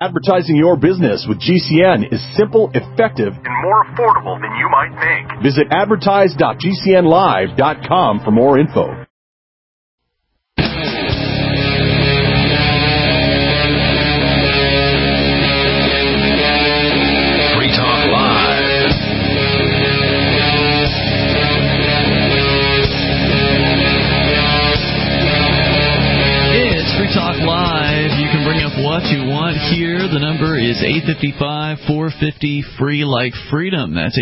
Advertising your business with GCN is simple, effective, and more affordable than you might think. Visit advertise.gcnlive.com for more info. Talk Live. You can bring up what you want here. The number is 855-450-FREE like freedom. That's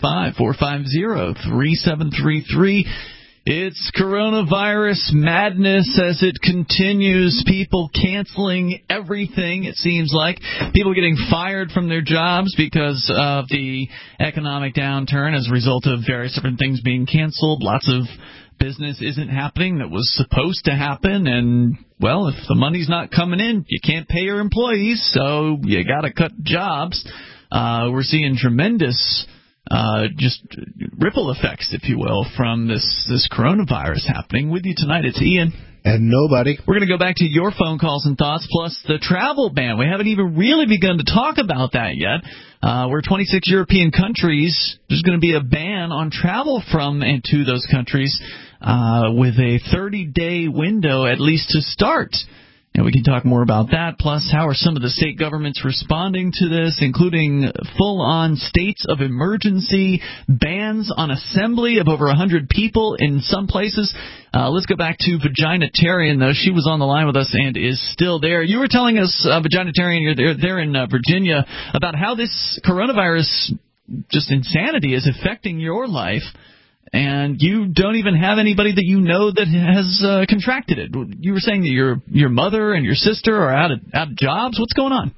855-450-3733. It's coronavirus madness as it continues. People canceling everything, it seems like. People getting fired from their jobs because of the economic downturn as a result of various different things being canceled. Lots of business isn't happening that was supposed to happen, and, well, if the money's not coming in, you can't pay your employees, so you got to cut jobs. We're seeing tremendous just ripple effects, if you will, from this coronavirus happening. With you tonight, it's Ian. And nobody. We're going to go back to your phone calls and thoughts, plus the travel ban. We haven't even really begun to talk about that yet. We're 26 European countries. There's going to be a ban on travel from and to those countries with a 30-day window at least to start. And we can talk more about that. Plus, how are some of the state governments responding to this, including full-on states of emergency, bans on assembly of over 100 people in some places. Let's go back to Vaginitarian, though. She was on the line with us and is still there. You were telling us, Vaginitarian, you're there in Virginia, about how this coronavirus, just insanity, is affecting your life. And you don't even have anybody that you know that has contracted it. You were saying that your mother and your sister are out of jobs. What's going on?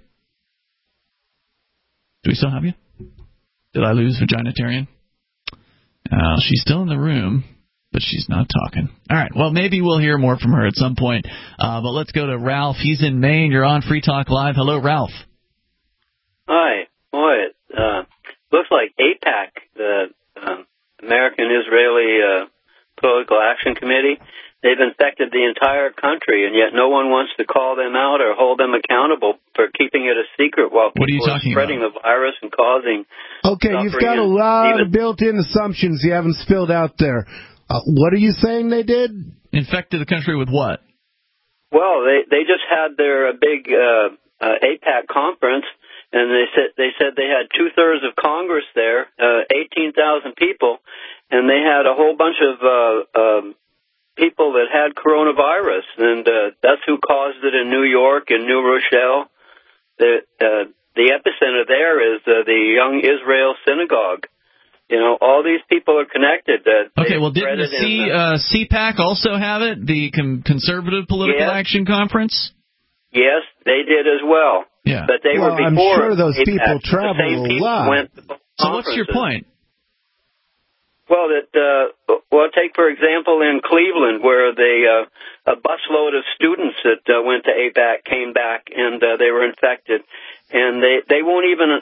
Do we still have you? Did I lose Vaginitarian? She's still in the room, but she's not talking. All right. Well, maybe we'll hear more from her at some point. But let's go to Ralph. He's in Maine. You're on Free Talk Live. Hello, Ralph. Hi. Boy, it looks like AIPAC, the American-Israeli Political Action Committee, they've infected the entire country, and yet no one wants to call them out or hold them accountable for keeping it a secret while people are spreading the virus and causing Okay, you've got a lot of built-in assumptions you haven't spilled out there. What are you saying they did? Infected the country with what? Well, they just had their big AIPAC conference, and they said they had 2/3 of Congress there, 18,000 people, and they had a whole bunch of people that had coronavirus, and that's who caused it in New York and New Rochelle. The epicenter there is the Young Israel Synagogue. You know, all these people are connected. Okay, well, didn't the CPAC also have it, the Conservative Political Action Conference? Yes, they did as well. Yeah. But they were before. I'm sure those people travel a lot. So what's your point? Well, take, for example, in Cleveland, where a busload of students that went to AIPAC came back, and they were infected. And they won't even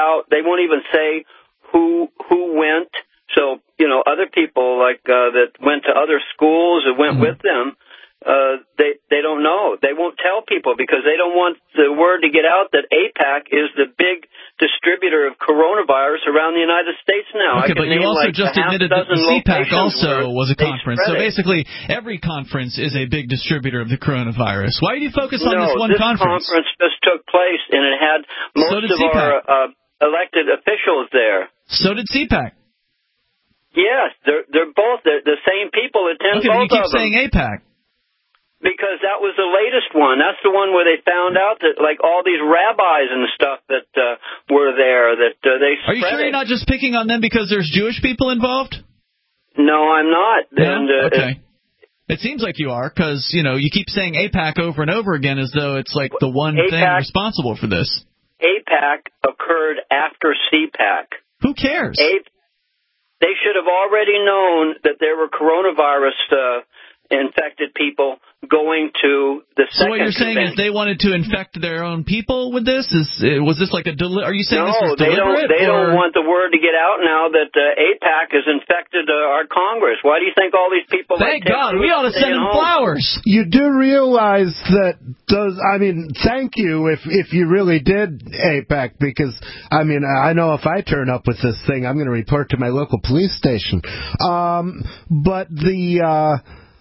say who went. So, you know, other people that went to other schools or went with them, they don't know. They won't tell people because they don't want the word to get out that AIPAC is the big distributor of coronavirus around the United States now. Okay, but you also just admitted that the CPAC also was a conference. So basically, every conference is a big distributor of the coronavirus. Why do you focus on this one conference? No, this conference just took place, and it had most of our elected officials there. So did CPAC. Yes, they're both the same people attend both of them. Okay, you keep saying AIPAC. Because that was the latest one. That's the one where they found out that, like, all these rabbis and stuff that were there, that they spread. Are you sure you're not just picking on them because there's Jewish people involved? No, I'm not. Yeah? And, okay. It seems like you are, because, you know, you keep saying AIPAC over and over again as though it's, like, the one thing responsible for this. AIPAC occurred after CPAC. Who cares? They should have already known that there were coronavirus infected people going to the second. So what you're saying is they wanted to infect their own people with this? Was this like a are you saying this was deliberate? No, they don't want the word to get out now that AIPAC has infected our Congress. Why do you think all these people? Thank God, we ought to send them flowers. You do realize that those. I mean, thank you if you really did AIPAC, because I mean I know if I turn up with this thing, I'm going to report to my local police station. But the.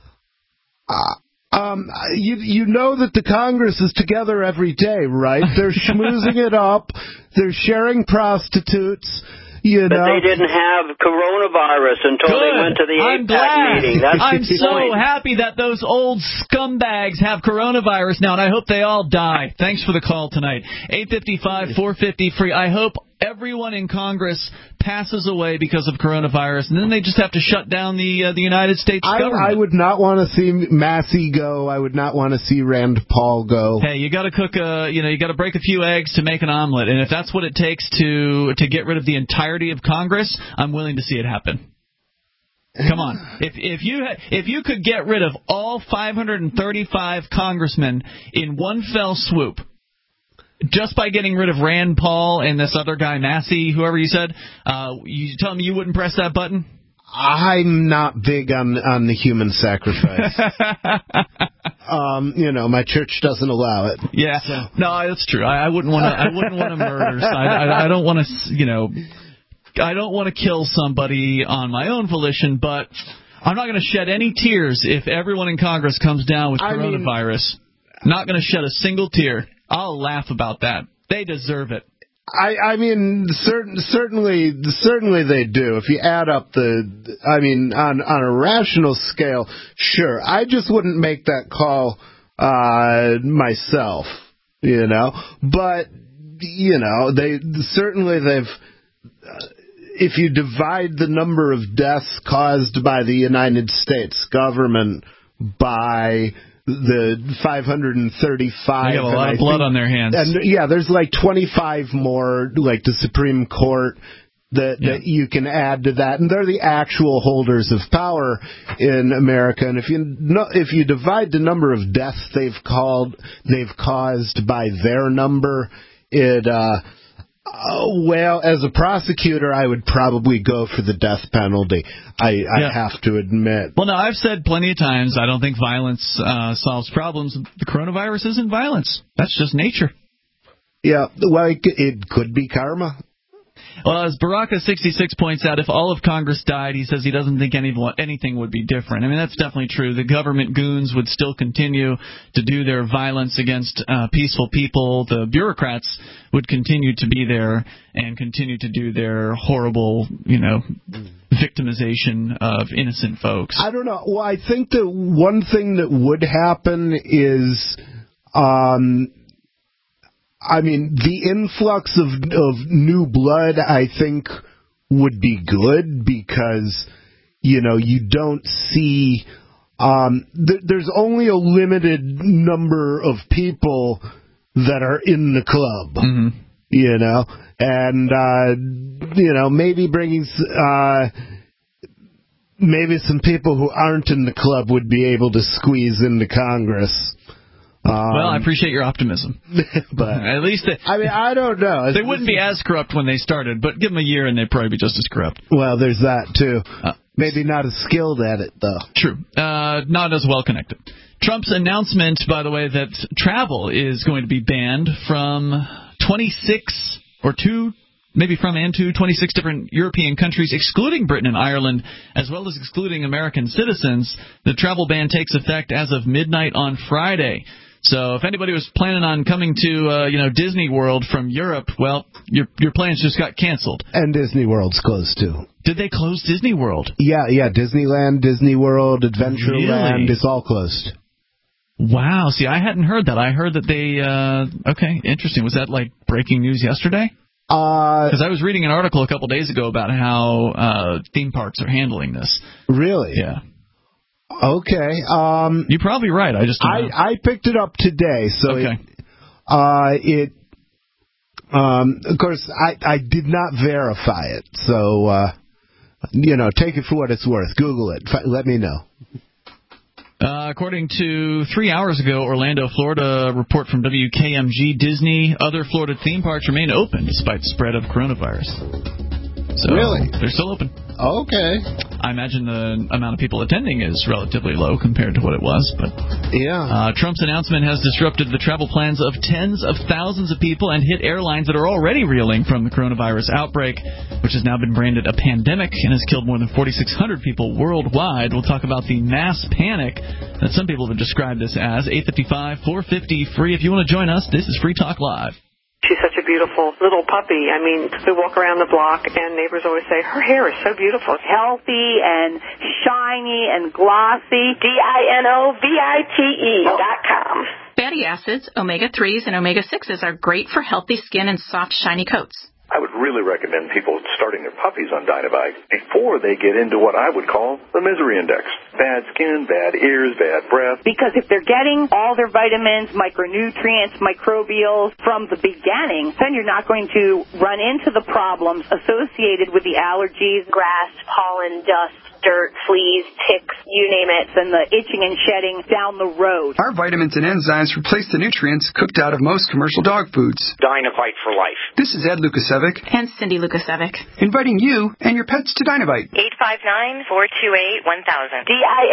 You know that the Congress is together every day, right? They're schmoozing it up. They're sharing prostitutes. But they didn't have coronavirus until they went to the AIPAC meeting. That's I'm so happy that those old scumbags have coronavirus now, and I hope they all die. Thanks for the call tonight. 855-450-FREE. I hope everyone in Congress passes away because of coronavirus, and then they just have to shut down the United States government. I would not want to see Massey go. I would not want to see Rand Paul go. Hey, you got to cook you got to break a few eggs to make an omelet, and if that's what it takes to get rid of the entirety of Congress, I'm willing to see it happen. Come on. If you could get rid of all 535 congressmen in one fell swoop, just by getting rid of Rand Paul and this other guy, Massey, whoever you said, you tell me you wouldn't press that button? I'm not big on the human sacrifice. My church doesn't allow it. Yeah, so. No, that's true. I wouldn't want to murder. I don't want to, I don't want to kill somebody on my own volition, but I'm not going to shed any tears if everyone in Congress comes down with coronavirus. Not going to shed a single tear. I'll laugh about that. They deserve it. I mean, certainly they do. If you add up on a rational scale, sure. I just wouldn't make that call myself, But they've. If you divide the number of deaths caused by the United States government by the 535. They got a lot of blood on their hands. And there's like 25 more, like the Supreme Court, that you can add to that, and they're the actual holders of power in America. And if you divide the number of deaths they've caused by their number, well, as a prosecutor, I would probably go for the death penalty. I have to admit. Well, now, I've said plenty of times, I don't think violence solves problems. The coronavirus isn't violence. That's just nature. Yeah, well, it could be karma. Well, as Baraka66 points out, if all of Congress died, he says he doesn't think anything would be different. I mean, that's definitely true. The government goons would still continue to do their violence against peaceful people. The bureaucrats would continue to be there and continue to do their horrible, victimization of innocent folks. I don't know. Well, I think that one thing that would happen is... the influx of new blood, I think, would be good because, you don't see... there's only a limited number of people that are in the club, and, maybe bringing... maybe some people who aren't in the club would be able to squeeze into Congress. Well, I appreciate your optimism. But at least I don't know. They wouldn't be as corrupt when they started, but give them a year and they'd probably be just as corrupt. Well, there's that, too. Maybe not as skilled at it, though. True. Not as well connected. Trump's announcement, by the way, that travel is going to be banned from 26 or two... maybe from and to 26 different European countries, excluding Britain and Ireland, as well as excluding American citizens. The travel ban takes effect as of midnight on Friday. So if anybody was planning on coming to, Disney World from Europe, well, your plans just got canceled. And Disney World's closed, too. Did they close Disney World? Yeah, Disneyland, Disney World, Adventureland, it's all closed. Wow. See, I hadn't heard that. I heard that they, okay, interesting. Was that like breaking news yesterday? Because I was reading an article a couple days ago about how theme parks are handling this. Really? Yeah. Okay. You're probably right. I just don't know. I picked it up today, so okay. Of course, I did not verify it, so take it for what it's worth. Google it. Let me know. According to 3 hours ago, Orlando, Florida, report from WKMG, Disney, other Florida theme parks remain open despite the spread of coronavirus. So really? They're still open. Okay. I imagine the amount of people attending is relatively low compared to what it was. But yeah. Trump's announcement has disrupted the travel plans of tens of thousands of people and hit airlines that are already reeling from the coronavirus outbreak, which has now been branded a pandemic and has killed more than 4,600 people worldwide. We'll talk about the mass panic that some people have described this as. 855-450-FREE. If you want to join us, this is Free Talk Live. She's such a beautiful little puppy. I mean, we walk around the block, and neighbors always say, her hair is so beautiful. Healthy and shiny and glossy. DINOVITE.com. Fatty acids, omega-3s, and omega-6s are great for healthy skin and soft, shiny coats. I would really recommend people starting their puppies on Dynovite before they get into what I would call the misery index. Bad skin, bad ears, bad breath. Because if they're getting all their vitamins, micronutrients, microbials from the beginning, then you're not going to run into the problems associated with the allergies, grass, pollen, dust, dirt, fleas, ticks, you name it, and the itching and shedding down the road. Our vitamins and enzymes replace the nutrients cooked out of most commercial dog foods. Dynovite for life. This is Ed Lukasevic. And Cindy Lukasevic. Inviting you and your pets to Dynovite. 859-428-1000.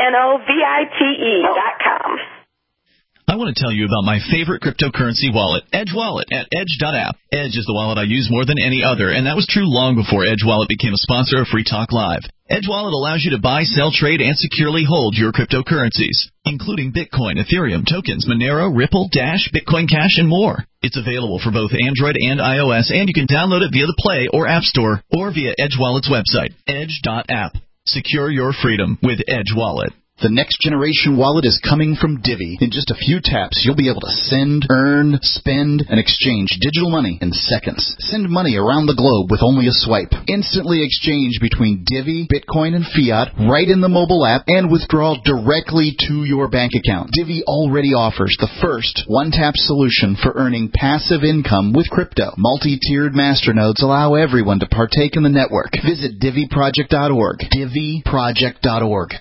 DINOVITE.com. I want to tell you about my favorite cryptocurrency wallet, Edge Wallet, at Edge.app. Edge is the wallet I use more than any other, and that was true long before Edge Wallet became a sponsor of Free Talk Live. Edge Wallet allows you to buy, sell, trade, and securely hold your cryptocurrencies, including Bitcoin, Ethereum, tokens, Monero, Ripple, Dash, Bitcoin Cash, and more. It's available for both Android and iOS, and you can download it via the Play or App Store or via Edge Wallet's website, Edge.app. Secure your freedom with Edge Wallet. The next generation wallet is coming from Divvy. In just a few taps, you'll be able to send, earn, spend, and exchange digital money in seconds. Send money around the globe with only a swipe. Instantly exchange between Divvy, Bitcoin, and fiat right in the mobile app and withdraw directly to your bank account. Divvy already offers the first one-tap solution for earning passive income with crypto. Multi-tiered masternodes allow everyone to partake in the network. Visit DivvyProject.org. DivvyProject.org.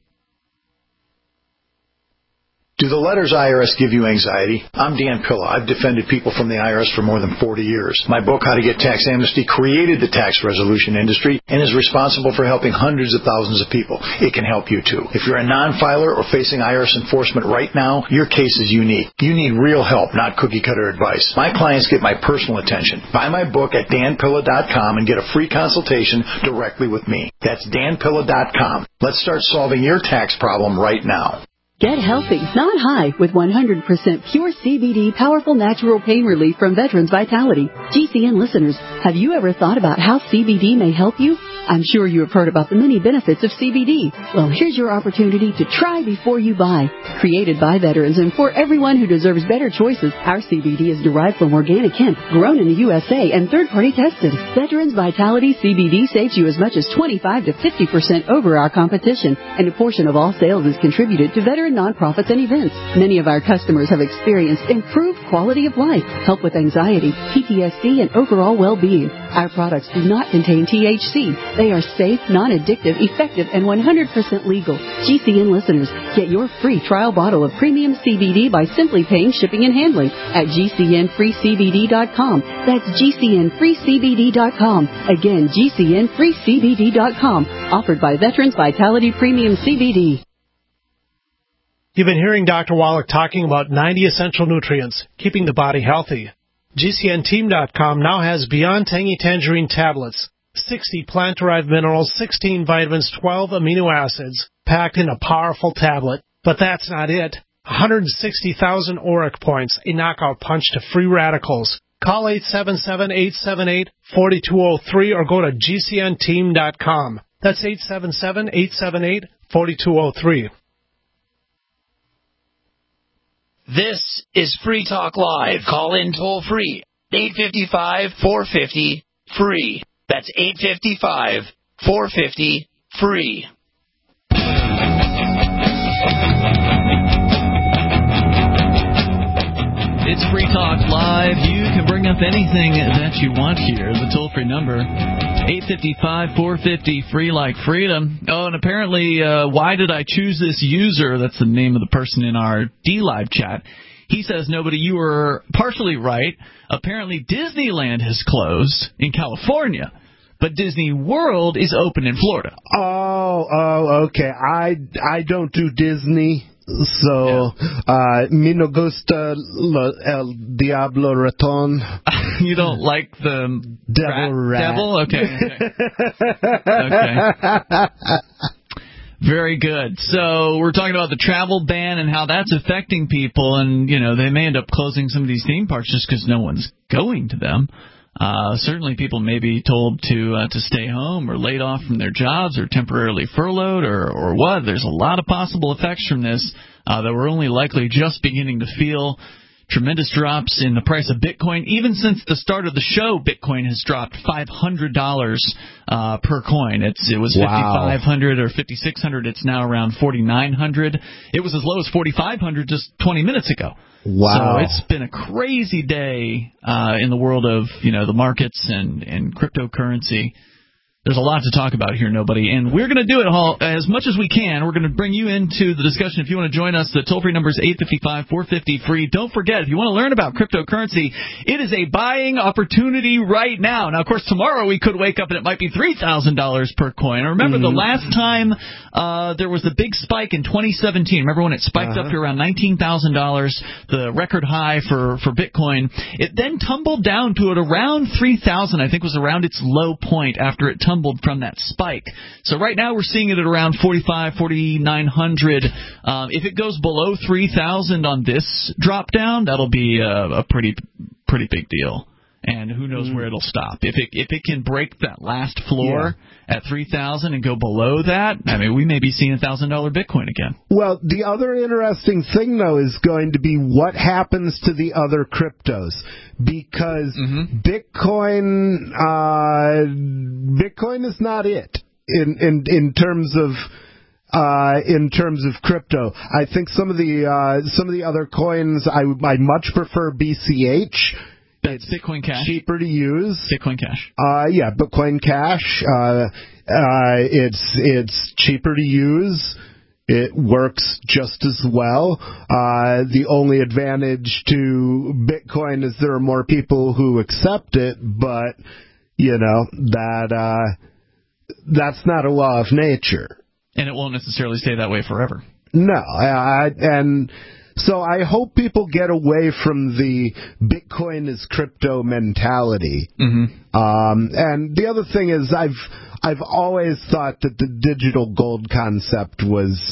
Do the letters IRS give you anxiety? I'm Dan Pilla. I've defended people from the IRS for more than 40 years. My book, How to Get Tax Amnesty, created the tax resolution industry and is responsible for helping hundreds of thousands of people. It can help you, too. If you're a non-filer or facing IRS enforcement right now, your case is unique. You need real help, not cookie-cutter advice. My clients get my personal attention. Buy my book at danpilla.com and get a free consultation directly with me. That's danpilla.com. Let's start solving your tax problem right now. Get healthy, not high, with 100% pure CBD powerful natural pain relief from Veterans Vitality. GCN listeners, have you ever thought about how CBD may help you? I'm sure you have heard about the many benefits of CBD. Well, here's your opportunity to try before you buy. Created by veterans and for everyone who deserves better choices, our CBD is derived from organic hemp, grown in the USA, and third-party tested. Veterans Vitality CBD saves you as much as 25 to 50% over our competition, and a portion of all sales is contributed to veteran nonprofits and events. Many of our customers have experienced improved quality of life, help with anxiety, PTSD, and overall well-being. Our products do not contain THC. They are safe, non-addictive, effective, and 100% legal. GCN listeners, get your free trial bottle of premium CBD by simply paying shipping and handling at GCNFreeCBD.com. That's GCNFreeCBD.com. Again, GCNFreeCBD.com. Offered by Veterans Vitality Premium CBD. You've been hearing Dr. Wallach talking about 90 essential nutrients, keeping the body healthy. GCNteam.com now has Beyond Tangy Tangerine tablets, 60 plant-derived minerals, 16 vitamins, 12 amino acids, packed in a powerful tablet. But that's not it. 160,000 ORAC points, a knockout punch to free radicals. Call 877-878-4203 or go to GCNteam.com. That's 877-878-4203. This is Free Talk Live. Call in toll free. 855-450-FREE. That's 855-450-FREE. It's Free Talk Live. You can bring up anything that you want here. The toll-free number, 855-450-FREE like freedom. Oh, and apparently, why did I choose this user? That's the name of the person in our D-Live chat. He says, nobody, you were partially right. Apparently, Disneyland has closed in California, but Disney World is open in Florida. Oh, okay. I don't do Disney. So, me no gusta el Diablo Raton. You don't like the Rat? Devil? Okay. Okay. Very good. So we're talking about the travel ban and how that's affecting people, and they may end up closing some of these theme parks just because no one's going to them. Certainly people may be told to stay home or laid off from their jobs or temporarily furloughed or what. There's a lot of possible effects from this that we're only likely just beginning to feel. Tremendous drops in the price of Bitcoin. Even since the start of the show, Bitcoin has dropped $500 per coin. It was $5,500 or $5,600. It's now around $4,900. It was as low as $4,500 just 20 minutes ago. Wow. So it's been a crazy day in the world of the markets and cryptocurrency. There's a lot to talk about here, nobody, and we're going to do it all as much as we can. We're going to bring you into the discussion. If you want to join us, the toll-free number is 855-450-FREE. Don't forget, if you want to learn about cryptocurrency, it is a buying opportunity right now. Now, of course, tomorrow we could wake up and it might be $3,000 per coin. I remember the last time there was a big spike in 2017. Remember when it spiked up to around $19,000, the record high for Bitcoin? It then tumbled down to at around $3,000. I think was around its low point after it tumbled from that spike. So right now we're seeing it at around 4,900. If it goes below 3,000 on this drop down, that'll be a pretty big deal. And who knows where it'll stop. If it can break that last floor at 3,000 and go below that, I mean, we may be seeing $1,000 Bitcoin again. Well, the other interesting thing, though, is going to be what happens to the other cryptos. Because Bitcoin is not it in terms of crypto. I think some of the other coins I much prefer BCH. That's Bitcoin Cash. Cheaper to use. Bitcoin Cash. Bitcoin Cash. It's cheaper to use. It works just as well. The only advantage to Bitcoin is there are more people who accept it, but that's not a law of nature. And it won't necessarily stay that way forever. No, and so I hope people get away from the Bitcoin is crypto mentality. And the other thing is I've always thought that the digital gold concept was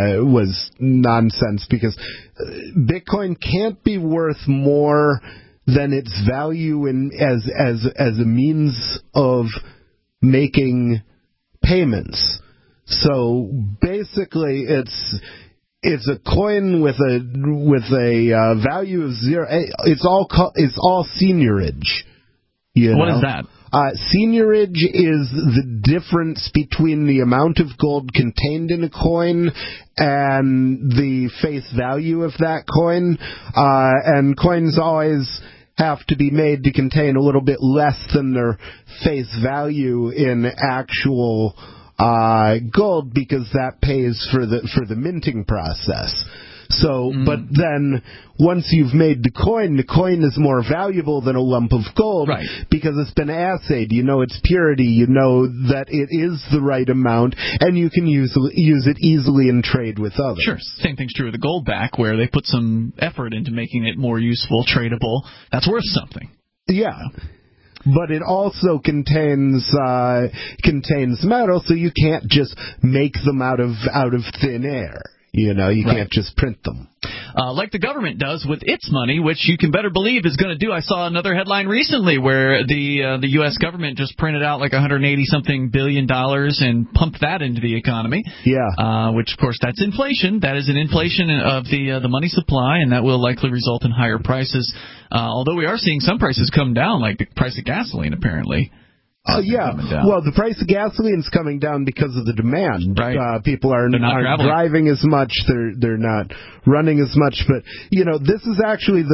nonsense, because Bitcoin can't be worth more than its value as a means of making payments. So basically it's a coin with a value of zero. It's all seigniorage. What is that? Seigniorage is the difference between the amount of gold contained in a coin and the face value of that coin. And coins always have to be made to contain a little bit less than their face value in actual gold, because that pays for the minting process. So, but then once you've made the coin is more valuable than a lump of gold, right, because it's been assayed. You know its purity. You know that it is the right amount, and you can use it easily in trade with others. Sure. Same thing's true with the gold back, where they put some effort into making it more useful, tradable. That's worth something. Yeah. But it also contains metal, so you can't just make them out of thin air. You can't just print them. Like the government does with its money, which you can better believe is going to do. I saw another headline recently where the U.S. government just printed out like $180-something billion and pumped that into the economy. Yeah. Which, of course, that's inflation. That is an inflation of the money supply, and that will likely result in higher prices. Although we are seeing some prices come down, like the price of gasoline, apparently. Yeah. Well, the price of gasoline is coming down because of the demand. Right. People aren't driving as much. They're not running as much. But this is actually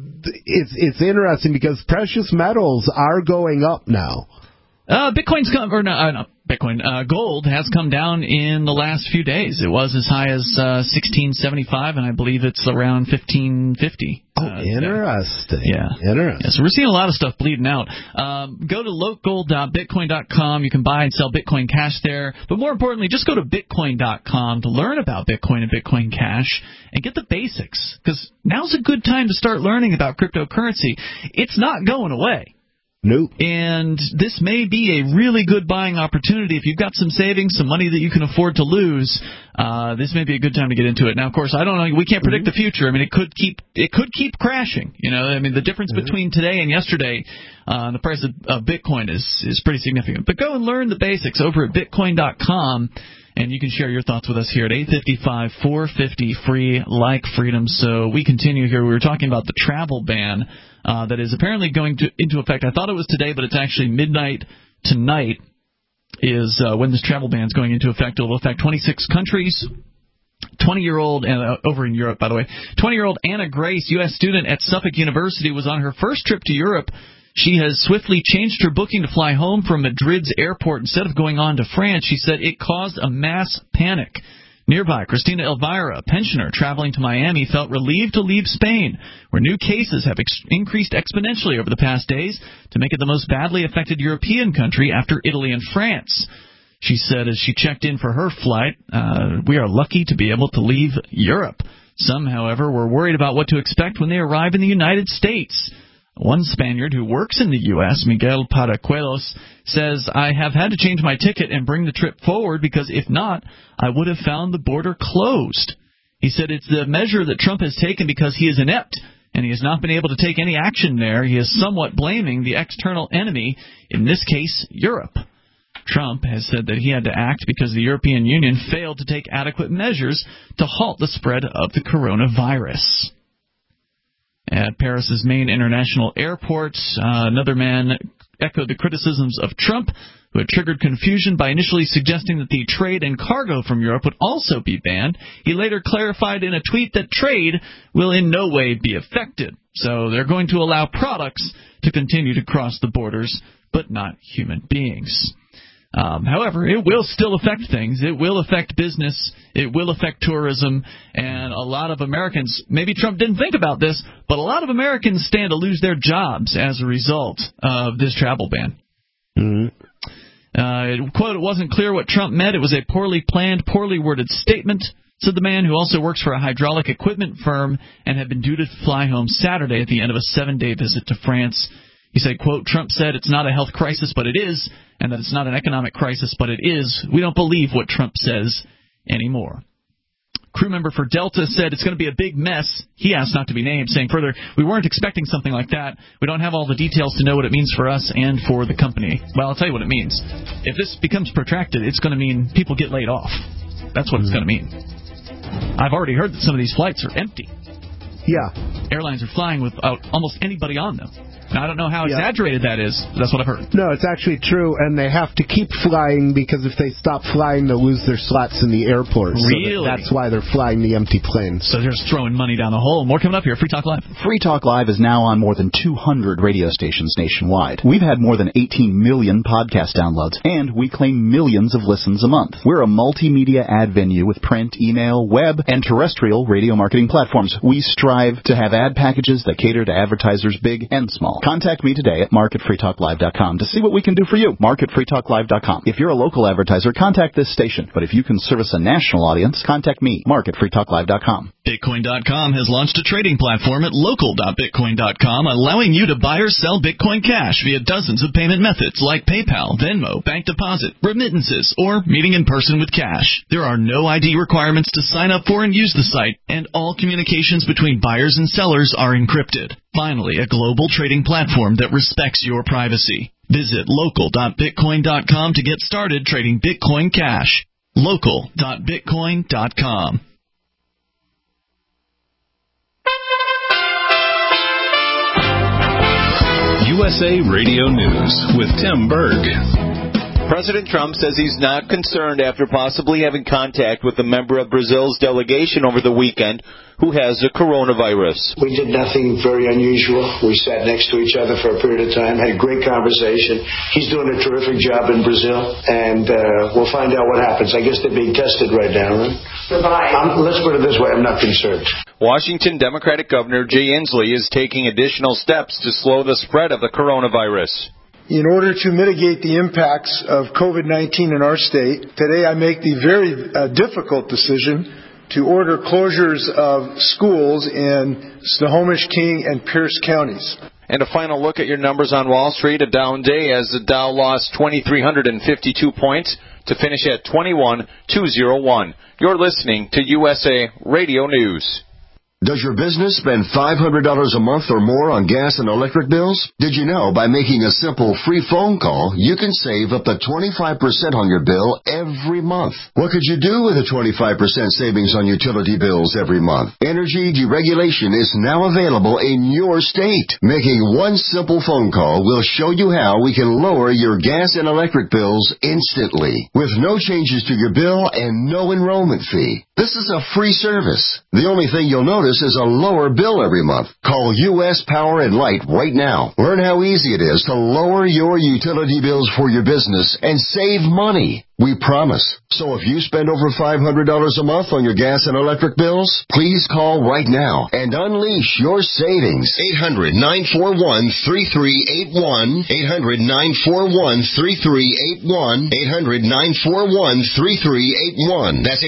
it's interesting because precious metals are going up now. Bitcoin's come, or not Bitcoin. Gold has come down in the last few days. It was as high as 1675, and I believe it's around 1550. Interesting. Yeah. Interesting. Yeah, so we're seeing a lot of stuff bleeding out. Go to local.bitcoin.com. You can buy and sell Bitcoin Cash there. But more importantly, just go to bitcoin.com to learn about Bitcoin and Bitcoin Cash and get the basics. Because now's a good time to start learning about cryptocurrency. It's not going away. Nope. And this may be a really good buying opportunity if you've got some savings, some money that you can afford to lose. This may be a good time to get into it. Now, of course, I don't know. We can't predict the future. I mean, it could keep crashing. I mean, the difference between today and yesterday, the price of Bitcoin is pretty significant. But go and learn the basics over at Bitcoin.com. And you can share your thoughts with us here at 855-450-FREE, like freedom. So we continue here. We were talking about the travel ban that is apparently going into effect. I thought it was today, but it's actually midnight tonight is when this travel ban is going into effect. It will affect 26 countries. 20-year-old, over in Europe, by the way, 20-year-old Anna Grace, U.S. student at Suffolk University, was on her first trip to Europe. She has swiftly changed her booking to fly home from Madrid's airport instead of going on to France. She said it caused a mass panic. Nearby, Christina Elvira, a pensioner traveling to Miami, felt relieved to leave Spain, where new cases have increased exponentially over the past days to make it the most badly affected European country after Italy and France. She said as she checked in for her flight, we are lucky to be able to leave Europe. Some, however, were worried about what to expect when they arrive in the United States. One Spaniard who works in the U.S., Miguel Paracuelos, says, I have had to change my ticket and bring the trip forward because if not, I would have found the border closed. He said it's the measure that Trump has taken because he is inept and he has not been able to take any action there. He is somewhat blaming the external enemy, in this case, Europe. Trump has said that he had to act because the European Union failed to take adequate measures to halt the spread of the coronavirus. At Paris's main international airport, another man echoed the criticisms of Trump, who had triggered confusion by initially suggesting that the trade and cargo from Europe would also be banned. He later clarified in a tweet that trade will in no way be affected. So they're going to allow products to continue to cross the borders, but not human beings. However, it will still affect things. It will affect business. It will affect tourism. And a lot of Americans, maybe Trump didn't think about this, but a lot of Americans stand to lose their jobs as a result of this travel ban. Quote, it wasn't clear what Trump meant. It was a poorly planned, poorly worded statement, said the man who also works for a hydraulic equipment firm and had been due to fly home Saturday at the end of a 7-day visit to France. He said, quote, Trump said it's not a health crisis, but it is, and that it's not an economic crisis, but it is. We don't believe what Trump says anymore. Crew member for Delta said it's going to be a big mess. He asked not to be named, saying further, we weren't expecting something like that. We don't have all the details to know what it means for us and for the company. Well, I'll tell you what it means. If this becomes protracted, it's going to mean people get laid off. That's what it's going to mean. I've already heard that some of these flights are empty. Yeah. Airlines are flying without almost anybody on them. Now, I don't know how exaggerated that is, but that's what I've heard. No, it's actually true, and they have to keep flying because if they stop flying, they'll lose their slots in the airport. Really? So that's why they're flying the empty planes. So they're just throwing money down the hole. More coming up here. Free Talk Live. Free Talk Live is now on more than 200 radio stations nationwide. We've had more than 18 million podcast downloads, and we claim millions of listens a month. We're a multimedia ad venue with print, email, web, and terrestrial radio marketing platforms. We strive to have ad packages that cater to advertisers big and small. Contact me today at marketfreetalklive.com to see what we can do for you. Marketfreetalklive.com. If you're a local advertiser, contact this station. But if you can service a national audience, contact me, marketfreetalklive.com. Bitcoin.com has launched a trading platform at local.bitcoin.com, allowing you to buy or sell Bitcoin Cash via dozens of payment methods like PayPal, Venmo, bank deposit, remittances, or meeting in person with cash. There are no ID requirements to sign up for and use the site, and all communications between buyers and sellers are encrypted. Finally, a global trading platform that respects your privacy. Visit local.bitcoin.com to get started trading Bitcoin Cash. Local.bitcoin.com. You USA Radio News with Tim Berg. President Trump says he's not concerned after possibly having contact with a member of Brazil's delegation over the weekend who has the coronavirus. We did nothing very unusual. We sat next to each other for a period of time, had a great conversation. He's doing a terrific job in Brazil, and we'll find out what happens. I guess they're being tested right now, right? Let's put it this way, I'm not concerned. Washington Democratic Governor Jay Inslee is taking additional steps to slow the spread of the coronavirus. In order to mitigate the impacts of COVID-19 in our state, today I make the very difficult decision to order closures of schools in Snohomish, King, and Pierce counties. And a final look at your numbers on Wall Street, a down day as the Dow lost 2,352 points to finish at 21,201. You're listening to USA Radio News. Does your business spend $500 a month or more on gas and electric bills? Did you know by making a simple free phone call, you can save up to 25% on your bill every month? What could you do with a 25% savings on utility bills every month? Energy deregulation is now available in your state. Making one simple phone call will show you how we can lower your gas and electric bills instantly, with no changes to your bill and no enrollment fee. This is a free service. The only thing you'll notice is a lower bill every month. Call U.S. Power and Light right now. Learn how easy it is to lower your utility bills for your business and save money. We promise. So if you spend over $500 a month on your gas and electric bills, please call right now and unleash your savings. 800-941-3381. 800-941-3381. 800-941-3381. That's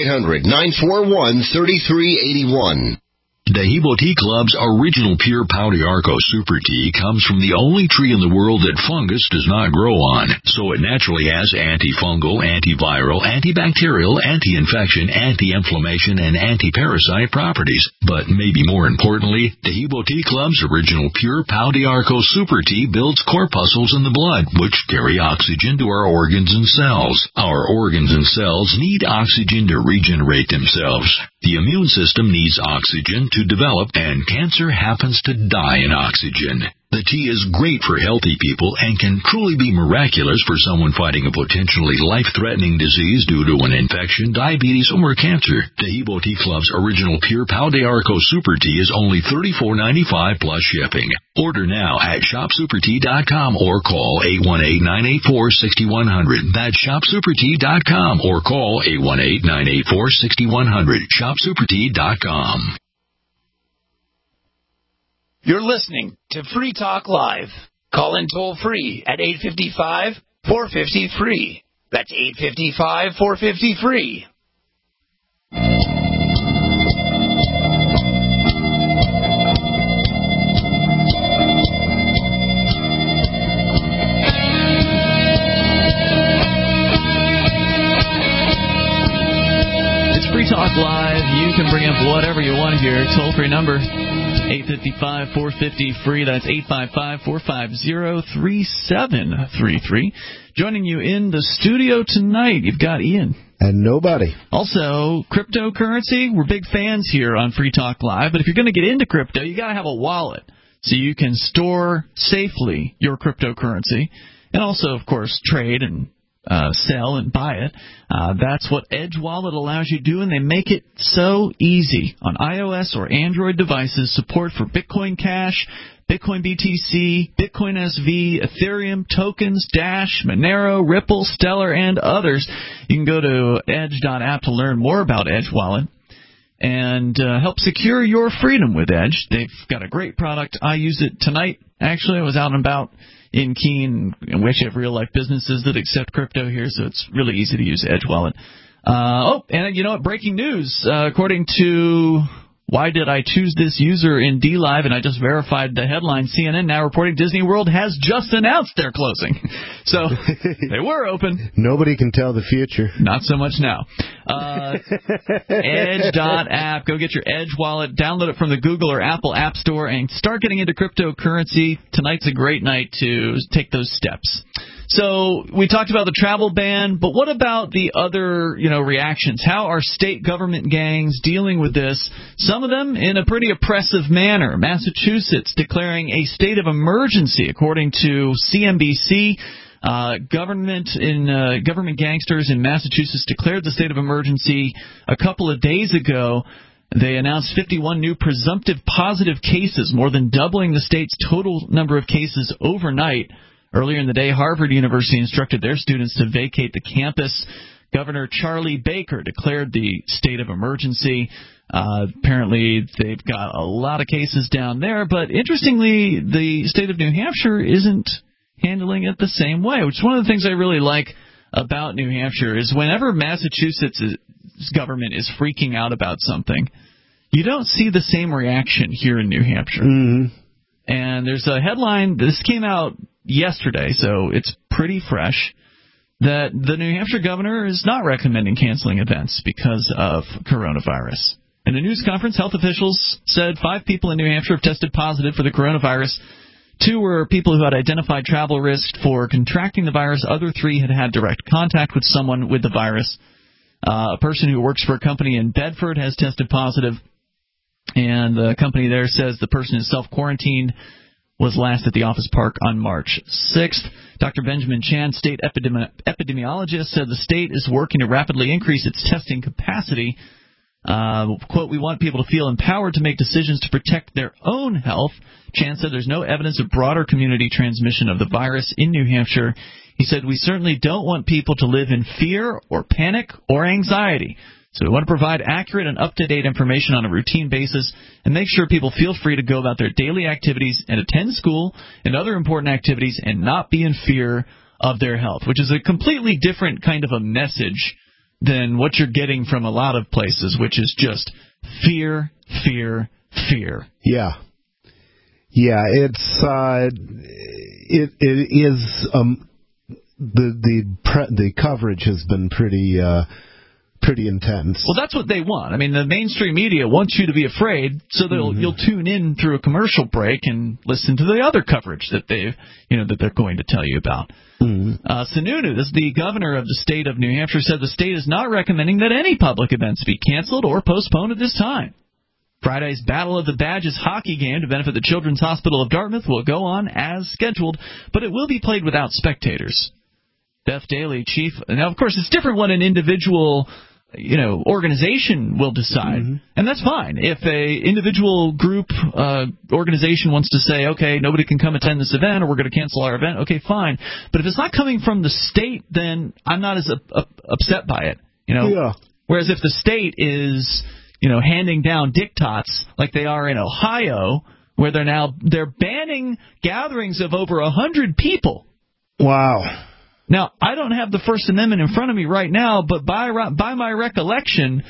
800-941-3381. Dehibo Tea Club's original pure Pau d'Arco Super Tea comes from the only tree in the world that fungus does not grow on, so it naturally has antifungal, antiviral, antibacterial, anti-infection, anti-inflammation, and anti-parasite properties. But maybe more importantly, Dehibo Tea Club's original pure Pau d'Arco Super Tea builds corpuscles in the blood, which carry oxygen to our organs and cells. Our organs and cells need oxygen to regenerate themselves. The immune system needs oxygen to develop, and cancer happens to die in oxygen. The tea is great for healthy people and can truly be miraculous for someone fighting a potentially life-threatening disease due to an infection, diabetes, or cancer. Dehibo Tea Club's original pure Pau d'Arco Super Tea is only $34.95 plus shipping. Order now at shopsupertea.com or call 818-984-6100. That's shopsupertea.com or call 818-984-6100. shopsupertea.com. You're listening to Free Talk Live. Call in toll free at 855-450-FREE. That's 855-450-FREE. It's Free Talk Live. You can bring up whatever you want here. Toll-free number. 855-450-FREE. That's 855-450-3733. Joining you in the studio tonight, you've got Ian. And nobody. Also, cryptocurrency. We're big fans here on Free Talk Live. But if you're going to get into crypto, you got to have a wallet so you can store safely your cryptocurrency. And also, of course, trade and sell and buy it. That's what Edge Wallet allows you to do, and they make it so easy. On iOS or Android devices, support for Bitcoin Cash, Bitcoin BTC, Bitcoin SV, Ethereum, tokens, Dash, Monero, Ripple, Stellar, and others. You can go to edge.app to learn more about Edge Wallet and help secure your freedom with Edge. They've got a great product. I use it tonight. Actually, I was out and about in Keene, and we actually have real-life businesses that accept crypto here, so it's really easy to use Edge Wallet. And you know what? Breaking news. According to Why Did I Choose This User in DLive, and I just verified the headline, CNN now reporting Disney World has just announced they're closing. So they were open. Nobody can tell the future. Not so much now. Edge.app. Go get your Edge Wallet. Download it from the Google or Apple App Store and start getting into cryptocurrency. Tonight's a great night to take those steps. So we talked about the travel ban, but what about the other, reactions? How are state government gangs dealing with this? Some of them in a pretty oppressive manner. Massachusetts declaring a state of emergency, according to CNBC. Government gangsters in Massachusetts declared the state of emergency a couple of days ago. They announced 51 new presumptive positive cases, more than doubling the state's total number of cases overnight. Earlier in the day, Harvard University instructed their students to vacate the campus. Governor Charlie Baker declared the state of emergency. Apparently, they've got a lot of cases down there. But interestingly, the state of New Hampshire isn't handling it the same way, which is one of the things I really like about New Hampshire is whenever Massachusetts' government is freaking out about something, you don't see the same reaction here in New Hampshire. Mm-hmm. And there's a headline, this came out yesterday, so it's pretty fresh, that the New Hampshire governor is not recommending canceling events because of coronavirus. In a news conference, health officials said 5 people in New Hampshire have tested positive for the coronavirus. 2 were people who had identified travel risk for contracting the virus. Other 3 had direct contact with someone with the virus. A person who works for a company in Bedford has tested positive, and the company there says the person is self-quarantined, was last at the office park on March 6th. Dr. Benjamin Chan, state epidemiologist, said the state is working to rapidly increase its testing capacity. Quote, we want people to feel empowered to make decisions to protect their own health. Chan said there's no evidence of broader community transmission of the virus in New Hampshire. He said we certainly don't want people to live in fear or panic or anxiety. So we want to provide accurate and up-to-date information on a routine basis and make sure people feel free to go about their daily activities and attend school and other important activities and not be in fear of their health, which is a completely different kind of a message than what you're getting from a lot of places, which is just fear, fear, fear. Yeah. Yeah, it's it is the coverage has been pretty intense. Well, that's what they want. I mean, the mainstream media wants you to be afraid, so you'll tune in through a commercial break and listen to the other coverage that they're going to tell you about. Mm-hmm. Sununu, this is the governor of the state of New Hampshire, said the state is not recommending that any public events be canceled or postponed at this time. Friday's Battle of the Badges hockey game to benefit the Children's Hospital of Dartmouth will go on as scheduled, but it will be played without spectators. Beth Daly, chief. Now, of course, it's different when an individual organization will decide, and that's fine. If a individual group organization wants to say, okay, nobody can come attend this event, or we're going to cancel our event, okay, fine. But if it's not coming from the state, then I'm not as upset by it. Yeah. Whereas if the state is handing down diktats like they are in Ohio, where they're banning gatherings of over 100 people. Wow. Now, I don't have the First Amendment in front of me right now, but by my recollection,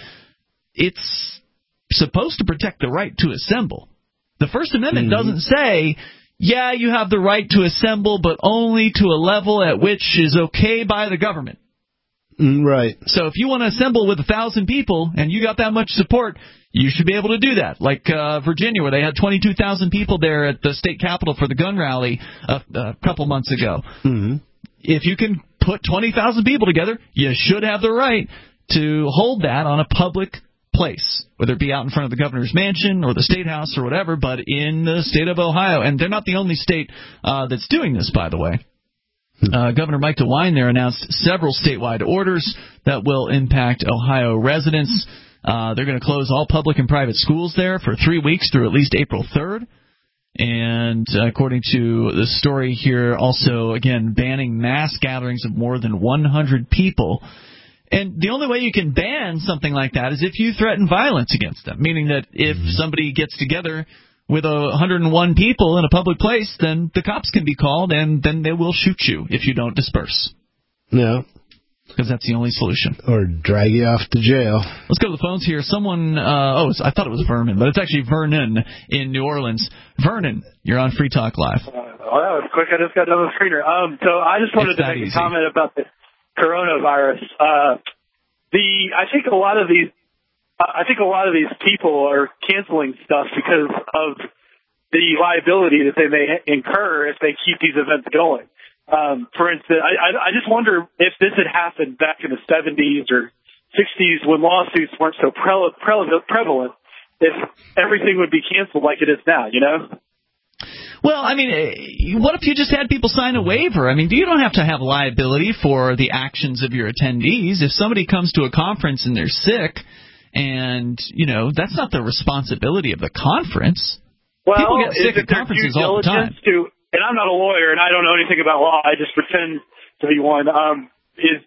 it's supposed to protect the right to assemble. The First Amendment doesn't say, yeah, you have the right to assemble, but only to a level at which is okay by the government. Right. So if you want to assemble with 1,000 people and you got that much support, you should be able to do that. Like Virginia, where they had 22,000 people there at the state capitol for the gun rally a couple months ago. Mm-hmm. If you can put 20,000 people together, you should have the right to hold that on a public place, whether it be out in front of the governor's mansion or the state house or whatever, but in the state of Ohio. And they're not the only state that's doing this, by the way. Governor Mike DeWine there announced several statewide orders that will impact Ohio residents. They're going to close all public and private schools there for 3 weeks through at least April 3rd. And according to the story here, also, again, banning mass gatherings of more than 100 people. And the only way you can ban something like that is if you threaten violence against them, meaning that if somebody gets together with 101 people in a public place, then the cops can be called, and then they will shoot you if you don't disperse. Yeah. Because that's the only solution. Or drag you off to jail. Let's go to the phones here. Someone, I thought it was Vernon, but it's actually Vernon in New Orleans. Vernon, you're on Free Talk Live. Well, that was quick. I just got done with the screener. So I just wanted to make a comment about the coronavirus. I think a lot of these people are canceling stuff because of the liability that they may incur if they keep these events going. For instance, I just wonder if this had happened back in the 70s or 60s when lawsuits weren't so prevalent, if everything would be canceled like it is now, you know? Well, I mean, what if you just had people sign a waiver? I mean, you don't have to have liability for the actions of your attendees. If somebody comes to a conference and they're sick, and, you know, that's not the responsibility of the conference. Well, people get sick at conferences all the time. And I'm not a lawyer, and I don't know anything about law. I just pretend to be one. Could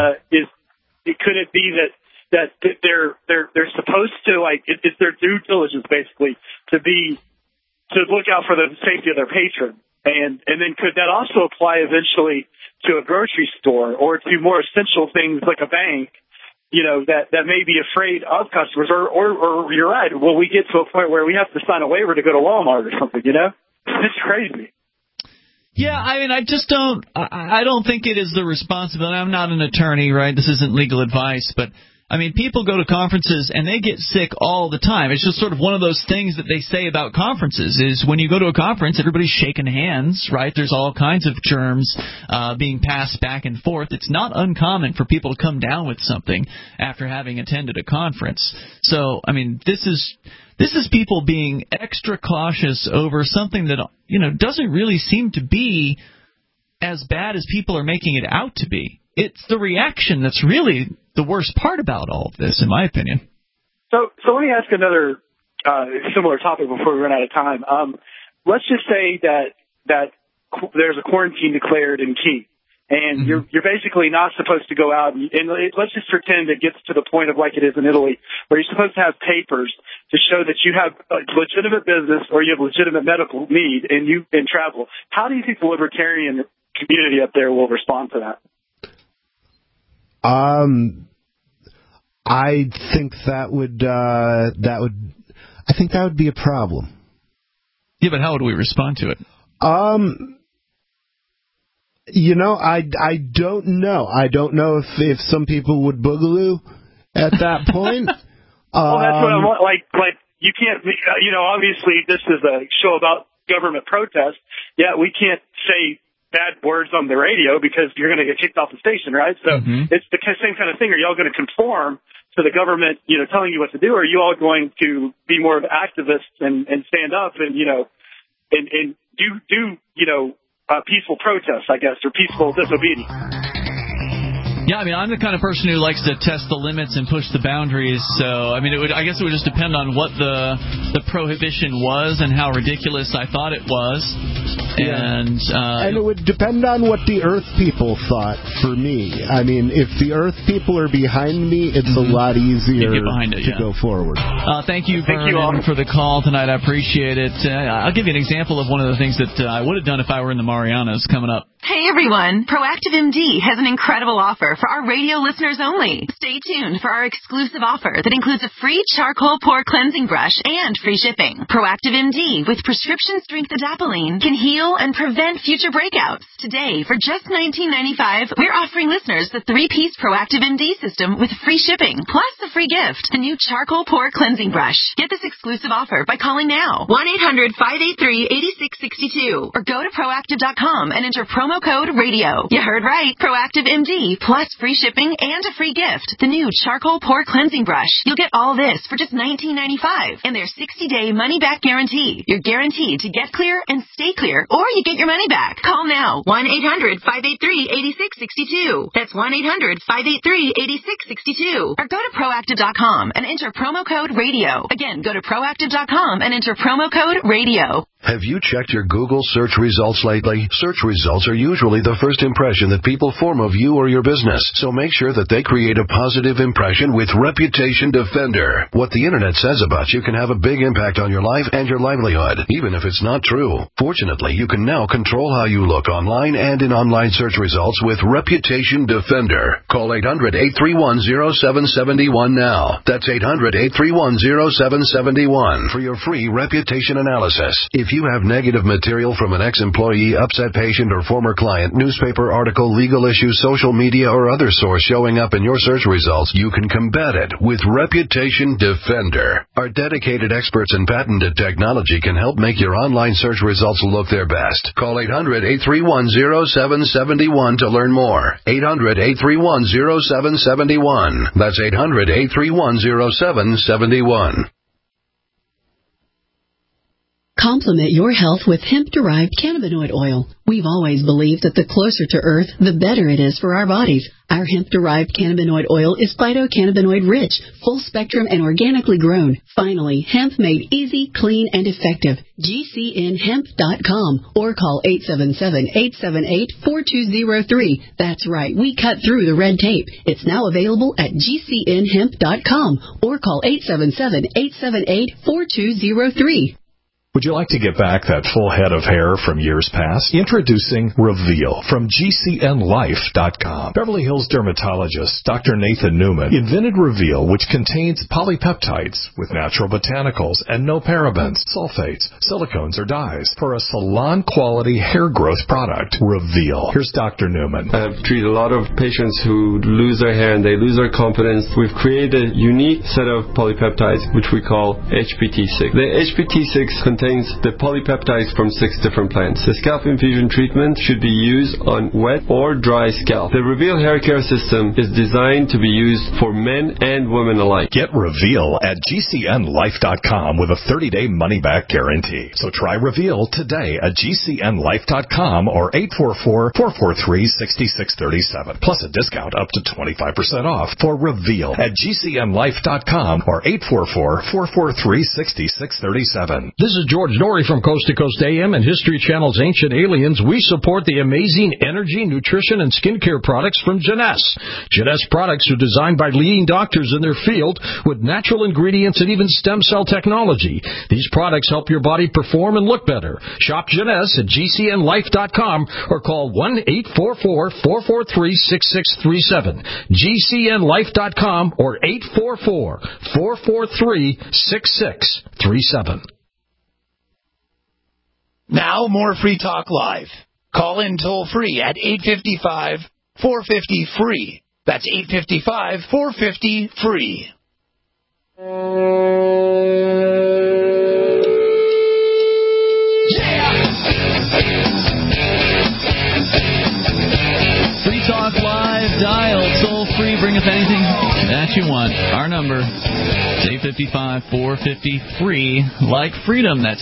it be that they're supposed to, like, it's their due diligence basically to look out for the safety of their patron, and then could that also apply eventually to a grocery store or to more essential things like a bank? You know, that may be afraid of customers, or you're right. Will we get to a point where we have to sign a waiver to go to Walmart or something, you know? It's crazy. Yeah, I mean, I don't think it is the responsibility. I'm not an attorney, right? This isn't legal advice, but I mean, people go to conferences and they get sick all the time. It's just sort of one of those things that they say about conferences is when you go to a conference, everybody's shaking hands, right? There's all kinds of germs being passed back and forth. It's not uncommon for people to come down with something after having attended a conference. So, I mean, this is people being extra cautious over something that, you know, doesn't really seem to be as bad as people are making it out to be. It's the reaction that's really the worst part about all of this, in my opinion. So let me ask another similar topic before we run out of time. Let's just say that there's a quarantine declared in Key, and you're basically not supposed to go out. And let's just pretend it gets to the point of like it is in Italy, where you're supposed to have papers to show that you have a legitimate business or you have legitimate medical need and you can travel. How do you think the libertarian community up there will respond to that? I think that would be a problem. Yeah, but how would we respond to it? You know, I don't know. I don't know if some people would boogaloo at that point. Well, that's what I'm like. You can't. You know, obviously this is a show about government protest. Yeah, we can't say bad words on the radio because you're going to get kicked off the station, right? So it's the same kind of thing. Are y'all going to conform to the government, you know, telling you what to do? Or are you all going to be more of activists and stand up and, you know, and do you know, peaceful protests, I guess, or peaceful disobedience? Yeah, I mean, I'm the kind of person who likes to test the limits and push the boundaries. So, I mean, I guess it would just depend on what the prohibition was and how ridiculous I thought it was. Yeah. And it would depend on what the Earth people thought for me. I mean, if the Earth people are behind me, it's a lot easier to go forward. Thank you, Vernon, for the call tonight. I appreciate it. I'll give you an example of one of the things that I would have done if I were in the Marianas coming up. Hey, everyone. Proactive MD has an incredible offer for our radio listeners only. Stay tuned for our exclusive offer that includes a free charcoal pore cleansing brush and free shipping. Proactive MD with prescription strength adapalene can heal and prevent future breakouts. Today, for just $19.95, we're offering listeners the 3-piece Proactive MD system with free shipping, plus the free gift, the new charcoal pore cleansing brush. Get this exclusive offer by calling now, 1-800-583-8662, or go to proactive.com and enter promo code radio. You heard right. Proactive MD plus free shipping and a free gift. The new charcoal pore cleansing brush. You'll get all this for just $19.95 and their 60-day money-back guarantee. You're guaranteed to get clear and stay clear, or you get your money back. Call now. 1-800-583-8662. That's 1-800-583-8662. Or go to proactive.com and enter promo code radio. Again, go to proactive.com and enter promo code radio. Have you checked your Google search results lately? Search results are usually the first impression that people form of you or your business, so make sure that they create a positive impression with Reputation Defender. What the internet says about you can have a big impact on your life and your livelihood, even if it's not true. Fortunately, you can now control how you look online and in online search results with Reputation Defender. Call 800-831-0771 now. That's 800-831-0771 for your free reputation analysis. If you have negative material from an ex-employee, upset patient, or former former client, newspaper article, legal issue, social media, or other source showing up in your search results, you can combat it with Reputation Defender. Our dedicated experts in patented technology can help make your online search results look their best. Call 800-831-0771 to learn more. 800-831-0771. That's 800-831-0771. Complement your health with hemp-derived cannabinoid oil. We've always believed that the closer to Earth, the better it is for our bodies. Our hemp-derived cannabinoid oil is phytocannabinoid-rich, full-spectrum, and organically grown. Finally, hemp made easy, clean, and effective. GCNhemp.com or call 877-878-4203. That's right, we cut through the red tape. It's now available at GCNhemp.com or call 877-878-4203. Would you like to get back that full head of hair from years past? Introducing Reveal from GCNlife.com. Beverly Hills dermatologist Dr. Nathan Newman invented Reveal, which contains polypeptides with natural botanicals and no parabens, sulfates, silicones, or dyes for a salon-quality hair growth product. Reveal. Here's Dr. Newman. I've treated a lot of patients who lose their hair and they lose their confidence. We've created a unique set of polypeptides, which we call HPT6. The HPT6 contains the polypeptides from 6 different plants. The scalp infusion treatment should be used on wet or dry scalp. The Reveal hair care system is designed to be used for men and women alike. Get Reveal at GCNlife.com with a 30-day money-back guarantee. So try Reveal today at GCNlife.com or 844-443-6637. Plus a discount up to 25% off for Reveal at GCNlife.com or 844-443-6637. This is George Norrie from Coast to Coast AM and History Channel's Ancient Aliens. We support the amazing energy, nutrition, and skincare products from Jeunesse. Jeunesse products are designed by leading doctors in their field with natural ingredients and even stem cell technology. These products help your body perform and look better. Shop Jeunesse at GCNlife.com or call 1-844-443-6637. GCNlife.com or 844-443-6637. Now more Free Talk Live. Call in toll free at 855-450-FREE. That's 855-450-FREE. Free Talk Live, dial toll free. Bring us anything that you want. Our number is 855-450-FREE. Like freedom, that's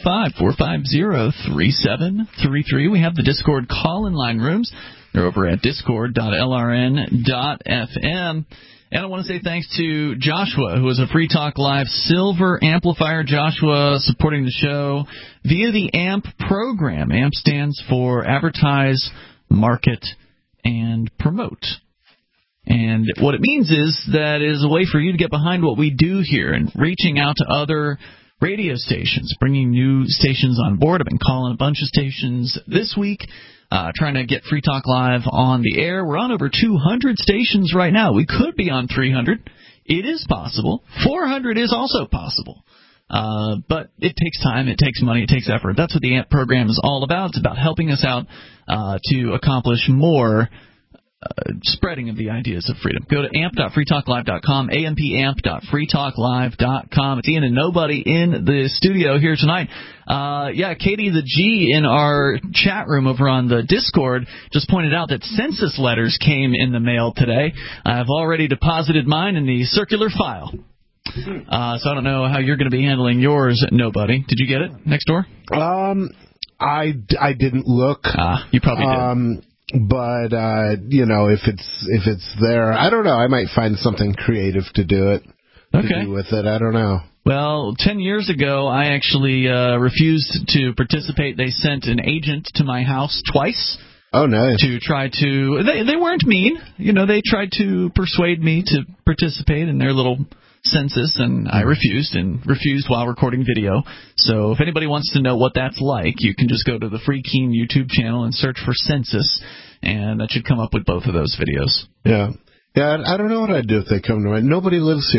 855-450-3733. We have the Discord call-in line rooms. They're over at discord.lrn.fm. And I want to say thanks to Joshua, who is a Free Talk Live Silver Amplifier. Joshua supporting the show via the AMP program. AMP stands for Advertise, Market, and Promote. And what it means is that it is a way for you to get behind what we do here and reaching out to other radio stations, bringing new stations on board. I've been calling a bunch of stations this week, trying to get Free Talk Live on the air. We're on over 200 stations right now. We could be on 300. It is possible. 400 is also possible. But it takes time, it takes money, it takes effort. That's what the AMP program is all about. It's about helping us out to accomplish more spreading of the ideas of freedom. Go to amp.freetalklive.com, ampamp.freetalklive.com. It's Ian and nobody in the studio here tonight. Katie the G in our chat room over on the Discord just pointed out that census letters came in the mail today. I've already deposited mine in the circular file. So I don't know how you're going to be handling yours, nobody. Did you get it next door? I didn't look. You probably did. But if it's there, I don't know. I might find something creative to do with it. I don't know. Well, 10 years ago, I actually refused to participate. They sent an agent to my house twice. Oh, nice. To try to. They weren't mean. They tried to persuade me to participate in their little census, and I refused while recording video. So if anybody wants to know what that's like, you can just go to the Free Keen YouTube channel and search for census, and that should come up with both of those videos. Yeah, I don't know what I'd do if they come to my... Nobody lives here.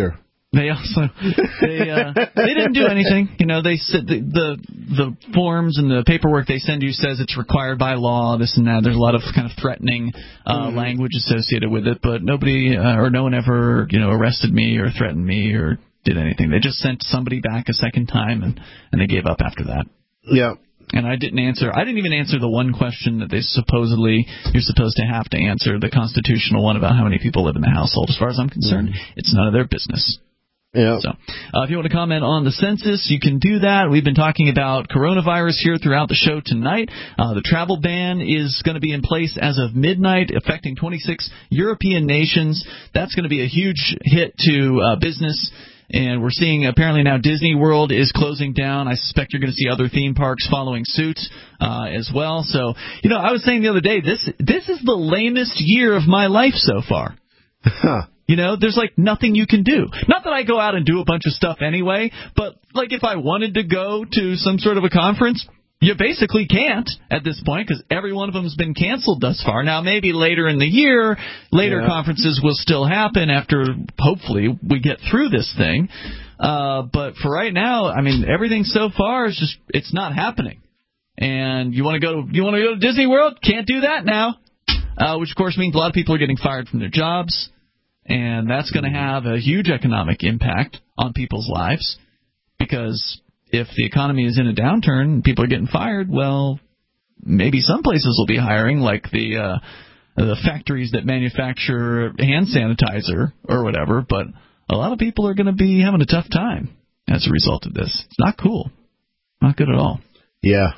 They didn't do anything. They said the forms and the paperwork they send you says it's required by law, this and that. There's a lot of kind of threatening language associated with it, but nobody or no one ever arrested me or threatened me or did anything. They just sent somebody back a second time, and they gave up after that. Yeah. And I didn't even answer the one question that you're supposed to have to answer, the constitutional one about how many people live in the household. As far as I'm concerned, it's none of their business. Yeah. So, if you want to comment on the census, you can do that. We've been talking about coronavirus here throughout the show tonight. The travel ban is going to be in place as of midnight, affecting 26 European nations. That's going to be a huge hit to business. And we're seeing apparently now Disney World is closing down. I suspect you're going to see other theme parks following suit as well. So, I was saying the other day, this is the lamest year of my life so far. Huh. There's nothing you can do. Not that I go out and do a bunch of stuff anyway, but if I wanted to go to some sort of a conference, you basically can't at this point because every one of them has been canceled thus far. Now, maybe later in the year, conferences will still happen after, hopefully, we get through this thing. But for right now, everything so far is just, it's not happening. And you want to go to Disney World? Can't do that now. Which, of course, means a lot of people are getting fired from their jobs. And that's going to have a huge economic impact on people's lives because if the economy is in a downturn and people are getting fired, well, maybe some places will be hiring, like the factories that manufacture hand sanitizer or whatever, but a lot of people are going to be having a tough time as a result of this. It's not cool. Not good at all. Yeah.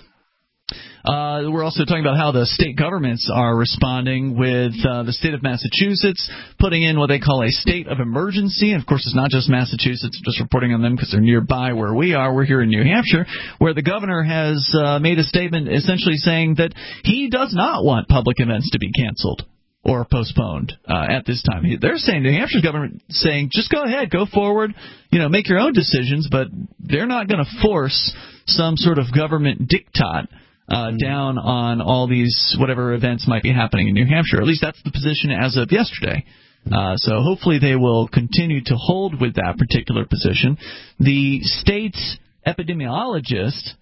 We're also talking about how the state governments are responding with the state of Massachusetts putting in what they call a state of emergency. And, of course, it's not just Massachusetts, just reporting on them because they're nearby where we are. We're here in New Hampshire, where the governor has made a statement essentially saying that he does not want public events to be canceled or postponed at this time. They're saying, the New Hampshire government saying, just go ahead, go forward, make your own decisions, but they're not going to force some sort of government diktat down on all these whatever events might be happening in New Hampshire. At least that's the position as of yesterday. So hopefully they will continue to hold with that particular position. The state's epidemiologist,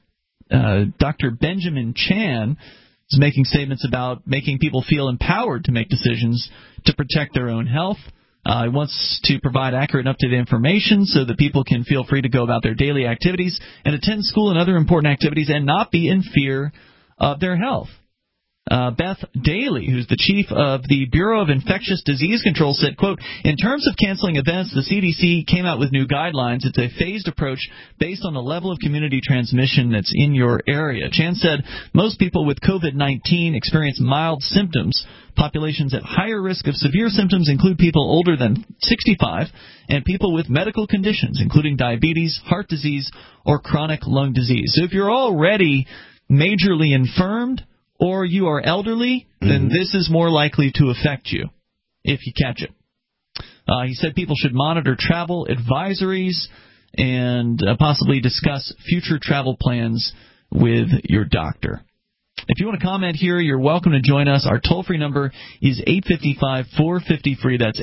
Dr. Benjamin Chan, is making statements about making people feel empowered to make decisions to protect their own health. He wants to provide accurate and up-to-date information so that people can feel free to go about their daily activities and attend school and other important activities and not be in fear of their health. Beth Daly, who's the chief of the Bureau of Infectious Disease Control, said, quote, in terms of canceling events, the CDC came out with new guidelines. It's a phased approach based on the level of community transmission that's in your area. Chan said most people with COVID-19 experience mild symptoms. Populations at higher risk of severe symptoms include people older than 65 and people with medical conditions, including diabetes, heart disease, or chronic lung disease. So if you're already majorly infirmed, or you are elderly, then this is more likely to affect you if you catch it. He said people should monitor travel advisories and possibly discuss future travel plans with your doctor. If you want to comment here, you're welcome to join us. Our toll-free number is 855-450-FREE. That's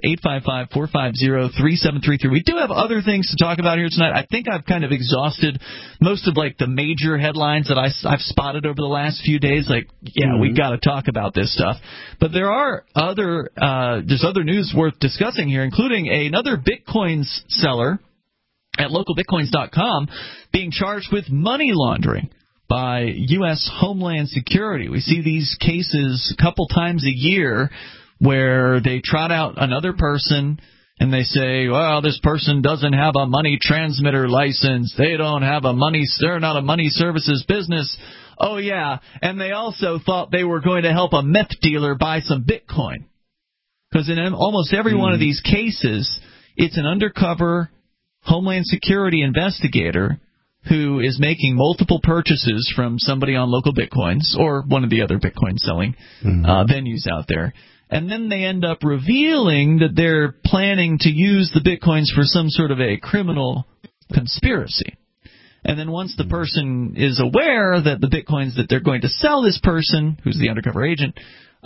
855-450-3733. We do have other things to talk about here tonight. I think I've kind of exhausted most of, the major headlines that I've spotted over the last few days. We got to talk about this stuff. But there are other news worth discussing here, including another Bitcoin seller at localbitcoins.com being charged with money laundering by U.S. Homeland Security. We see these cases a couple times a year where they trot out another person and they say, well, this person doesn't have a money transmitter license. They're not a money services business. Oh, yeah, and they also thought they were going to help a meth dealer buy some Bitcoin. Because in almost every one of these cases, it's an undercover Homeland Security investigator who is making multiple purchases from somebody on Local Bitcoins or one of the other Bitcoin selling venues out there. And then they end up revealing that they're planning to use the Bitcoins for some sort of a criminal conspiracy. And then once the person is aware that the Bitcoins that they're going to sell this person, who's the undercover agent,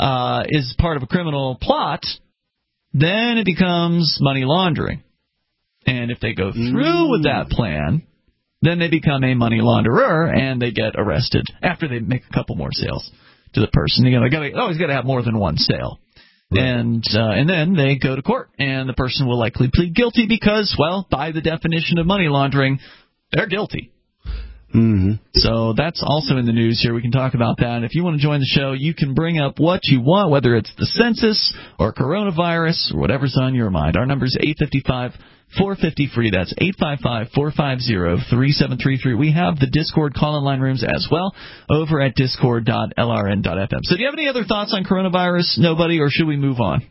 is part of a criminal plot, then it becomes money laundering. And if they go through with that plan, then they become a money launderer, and they get arrested after they make a couple more sales to the person. You always got to have more than one sale. Right. And then they go to court, and the person will likely plead guilty because, well, by the definition of money laundering, they're guilty. Mm-hmm. So that's also in the news here. We can talk about that. If you want to join the show, you can bring up what you want, whether it's the census or coronavirus or whatever's on your mind. Our number is 855-450-FREE. That's 855-450-3733. We have the Discord call-in line rooms as well over at discord.lrn.fm. So do you have any other thoughts on coronavirus? Nobody, or should we move on?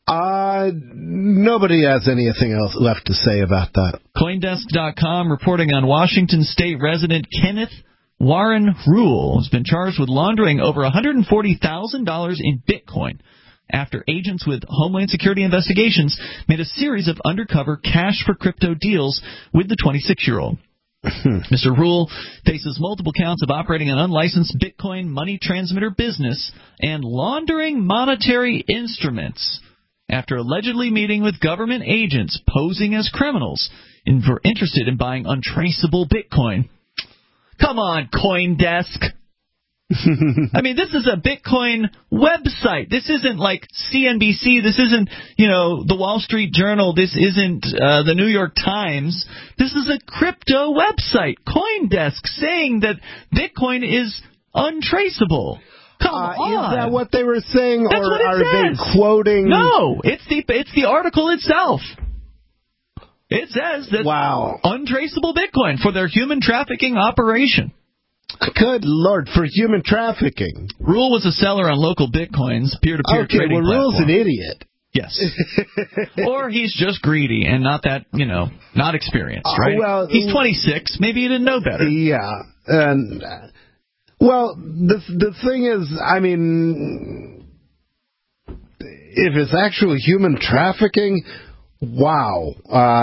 Nobody has anything else left to say about that. CoinDesk.com reporting on Washington State resident Kenneth Warren Rule has been charged with laundering over $140,000 in Bitcoin after agents with Homeland Security Investigations made a series of undercover cash for crypto deals with the 26-year-old. Mr. Rule faces multiple counts of operating an unlicensed Bitcoin money transmitter business and laundering monetary instruments after allegedly meeting with government agents posing as criminals interested in buying untraceable Bitcoin. Come on, CoinDesk. I mean, this is a Bitcoin website. This isn't like CNBC. This isn't, the Wall Street Journal. This isn't the New York Times. This is a crypto website. CoinDesk saying that Bitcoin is untraceable. Come on. Is that what they were saying, That's or what it are says. they quoting? No, it's the article itself. It says that untraceable Bitcoin for their human trafficking operation. Good Lord, for human trafficking. Rule was a seller on local Bitcoins, peer-to-peer trading platform. Rule's an idiot. Yes. Or he's just greedy and not that, not experienced, right? Well, he's 26. Maybe he didn't know better. Yeah. And... Well, the thing is, I mean, if it's actually human trafficking, wow.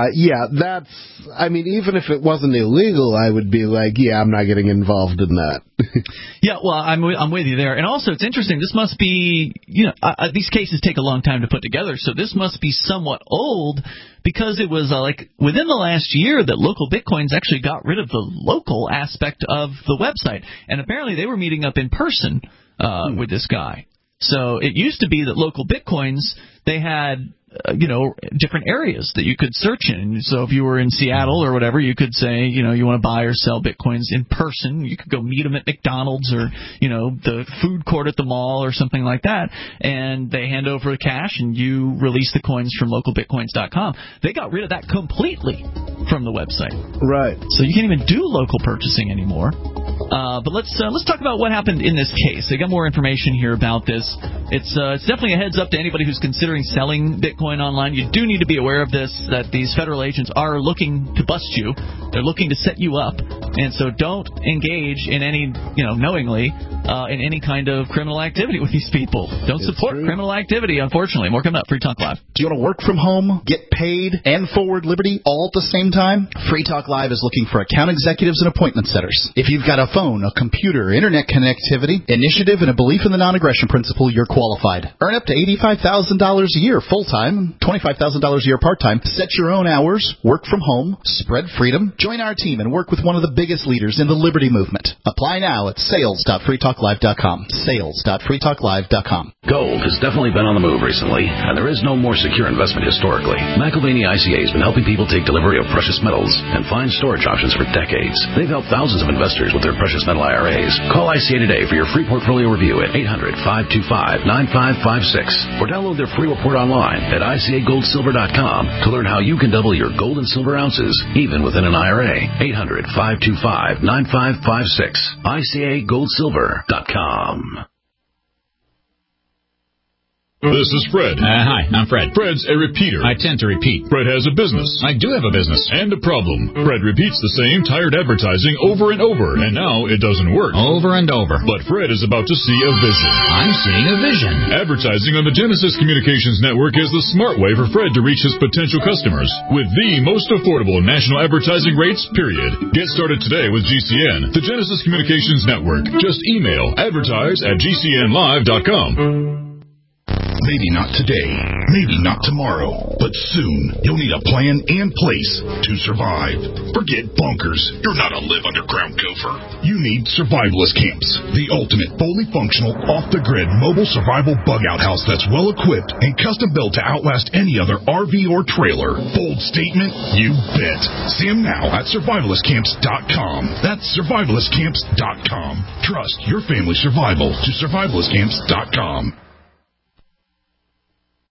Even if it wasn't illegal, I would be like, I'm not getting involved in that. Yeah, well, I'm with you there. And also, it's interesting. This must be, these cases take a long time to put together, so this must be somewhat old because it was within the last year that Local Bitcoins actually got rid of the local aspect of the website. And apparently they were meeting up in person with this guy. So it used to be that Local Bitcoins, they had different areas that you could search in. So if you were in Seattle or whatever, you could say, you want to buy or sell Bitcoins in person. You could go meet them at McDonald's or, the food court at the mall or something like that. And they hand over the cash and you release the coins from localbitcoins.com. They got rid of that completely from the website. Right. So you can't even do local purchasing anymore. But let's talk about what happened in this case. I got more information here about this. It's definitely a heads up to anybody who's considering selling Bitcoin online. You do need to be aware of this, that these federal agents are looking to bust you. They're looking to set you up. And so don't engage in any, knowingly, in any kind of criminal activity with these people. Don't support criminal activity, unfortunately. More coming up. Free Talk Live. Do you want to work from home, get paid, and forward Liberty all at the same time? Free Talk Live is looking for account executives and appointment setters. If you've got a phone, a computer, internet connectivity, initiative, and a belief in the non-aggression principle, you're qualified. Earn up to $85,000 a year full-time, $25,000 a year part-time. Set your own hours, work from home, spread freedom. Join our team and work with one of the biggest leaders in the Liberty movement. Apply now at sales.freetalklive.com. Sales.freetalklive.com. Gold has definitely been on the move recently, and there is no more secure investment historically. McIlvaney ICA has been helping people take delivery of precious metals and find storage options for decades. They've helped thousands of investors with their precious metal IRAs. Call ICA today for your free portfolio review at 800-525-9556 or download their free report online at ICAGoldSilver.com to learn how you can double your gold and silver ounces, even within an IRA. 800-525-9556. ICAGoldSilver.com. This is Fred. Hi, I'm Fred. Fred's a repeater. I tend to repeat. Fred has a business. I do have a business. And a problem. Fred repeats the same tired advertising over and over, and now it doesn't work. Over and over. But Fred is about to see a vision. I'm seeing a vision. Advertising on the Genesis Communications Network is the smart way for Fred to reach his potential customers with the most affordable national advertising rates, period. Get started today with GCN, the Genesis Communications Network. Just email advertise@gcnlive.com. Maybe not today, maybe not tomorrow, but soon you'll need a plan and place to survive. Forget bunkers. You're not a live underground gopher. You need Survivalist Camps, the ultimate fully functional, off-the-grid mobile survival bug-out house that's well-equipped and custom-built to outlast any other RV or trailer. Bold statement? You bet. See them now at survivalistcamps.com. That's survivalistcamps.com. Trust your family survival to survivalistcamps.com.